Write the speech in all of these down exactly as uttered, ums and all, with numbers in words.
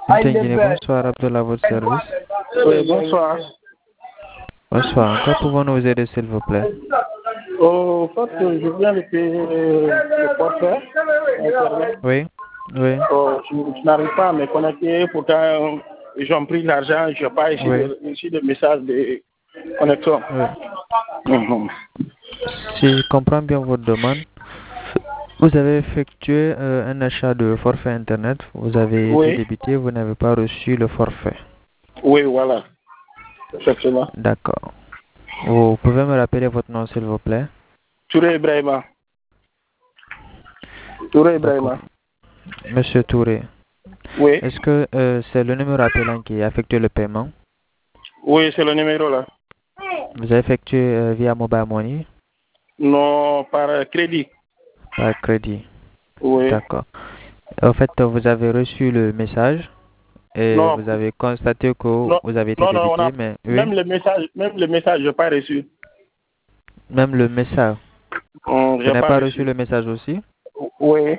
Ntengini, bonsoir, Abdullah, à votre service. Oui, bonsoir. Bonsoir, en quoi pouvons-nous vous aider, s'il vous plaît? Au fait, je viens de payer le forfait Internet. Oui, oui, Oh, je, je n'arrive pas à me connecter, pourtant ils ont pris l'argent, je n'ai pas reçu oui, de, reçu de message de connexion. oui. Mhm. Si je comprends bien votre demande, vous avez effectué euh, un achat de forfait Internet, vous avez été Oui, débité, vous n'avez pas reçu le forfait. oui, voilà, effectivement. D'accord. Vous pouvez me rappeler votre nom, s'il vous plaît? Touré Ibrahima. Touré D'accord. Ibrahima. Monsieur Touré, Oui, est-ce que euh, c'est le numéro appelant qui a effectué le paiement? oui, c'est le numéro là. Vous avez effectué euh, via Mobile Money, Non, par crédit. par crédit. Oui. D'accord. En fait, vous avez reçu le message et Non, vous avez constaté que non, vous avez été non, non, on débité, a, mais oui, même le message, même le message, je n'ai pas reçu. même le message. Hum, Vous je n'ai n'avez pas pas reçu reçu. le message aussi? Oui.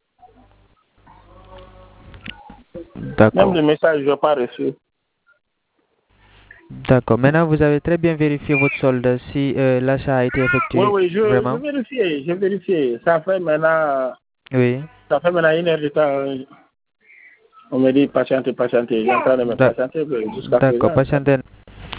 Même D'accord. le message, je n'ai pas reçu. D'accord. Maintenant, vous avez très bien vérifié votre solde si euh, l'achat a été Oui, effectué oui, je, je vraiment? vérifie, je vérifie. Ça fait maintenant, Oui. ça fait maintenant une heure de temps. On me dit patienter, patienter. J'ai en train de me D'a- patienter mais jusqu'à D'accord. présent. Ça... Patientez.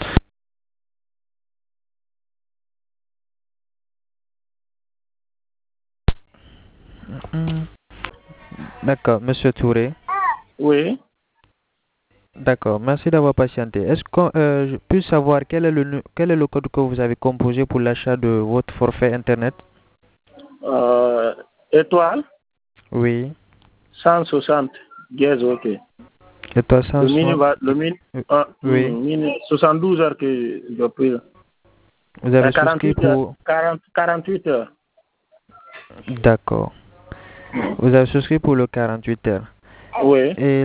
Hmm. D'accord, Monsieur Touré. Oui. D'accord. Merci d'avoir patienté. Est-ce que euh, je puis savoir quel est le nu- quel est le code que vous avez composé pour l'achat de votre forfait Internet? Euh, étoile, Oui. cent soixante. Yes, ok. Et toi, Le mini, cent soixante? va, le mini, ah, Oui. hum, mini, soixante-douze heures que je pris. Vous Euh, avez souscrit quarante-huit heures. pour... quarante, quarante-huit heures. D'accord. Vous avez souscrit pour le quarante-huit heures. Oui. Et...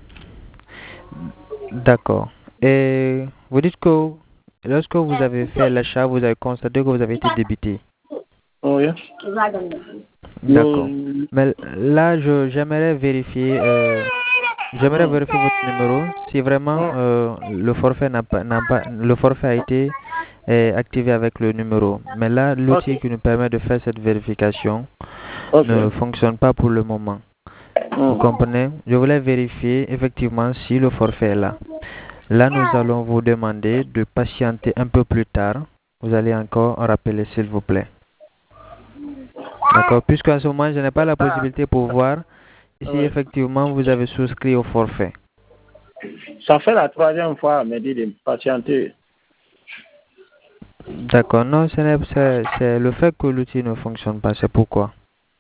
D'accord. Et vous dites que lorsque vous avez fait l'achat, vous avez constaté que vous avez été débité. Oui. D'accord. Le, Mais là, je j'aimerais vérifier... Euh, J'aimerais hum, vérifier votre numéro si vraiment hum, euh, le forfait n'a pas, n'a pas, le forfait a été euh, activé avec le numéro. Mais là, ok. l'outil qui nous permet de faire cette vérification Ok. ne fonctionne pas pour le moment. Vous Hum. comprenez? Je voulais vérifier effectivement si le forfait est là. Là, nous allons vous demander de patienter un peu plus tard. Vous allez encore rappeler, s'il vous plaît. D'accord? Puisqu'en ce moment, je n'ai pas la Ah, possibilité pour voir si oui. effectivement vous avez souscrit au forfait. Ça fait la troisième fois, elle me dit de patienter. D'accord, non, ce n'est, c'est, c'est le fait que l'outil ne fonctionne pas, c'est pourquoi.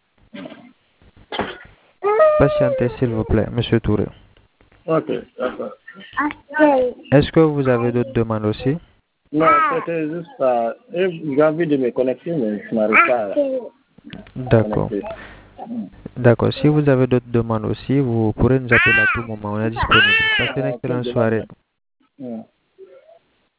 Patientez, s'il vous plaît, Monsieur Touré. Ok, d'accord. Est-ce que vous avez d'autres demandes aussi? Non, c'était juste ça. Et j'ai envie de me connecter, mais je n'arrive pas à me D'accord. connecter. D'accord, si vous avez d'autres demandes aussi, vous pourrez nous appeler à tout moment, on est disponible. Passez une Ah, quelle excellente demande, soirée. hein. Hum.